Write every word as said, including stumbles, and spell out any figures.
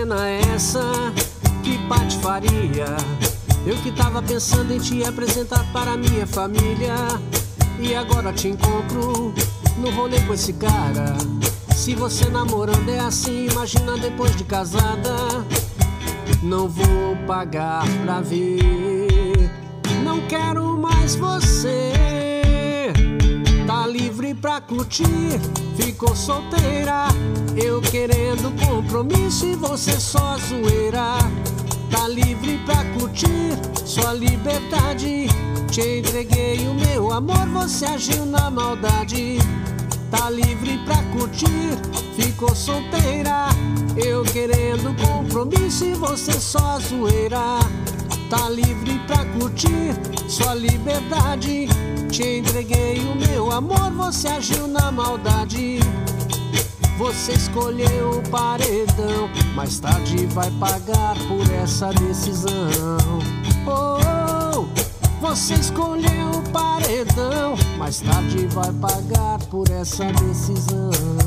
cena é essa? Que patifaria! Eu que tava pensando em te apresentar para minha família, e agora te encontro no rolê com esse cara. Se você namorando é assim, imagina depois de casada. Não vou pagar pra ver, não quero mais você. Tá livre pra curtir, ficou solteira. Eu querendo compromisso e você só zoeira. Tá livre pra curtir, sua liberdade. Te entreguei o meu amor, você agiu na maldade. Tá livre pra curtir, ficou solteira. Eu querendo compromisso e você só zoeira. Tá livre pra curtir, sua liberdade. Te entreguei o meu amor, você agiu na maldade. Você escolheu o paredão, mais tarde vai pagar por essa decisão. Oh, oh, você escolheu o paredão, mais tarde vai pagar por essa decisão.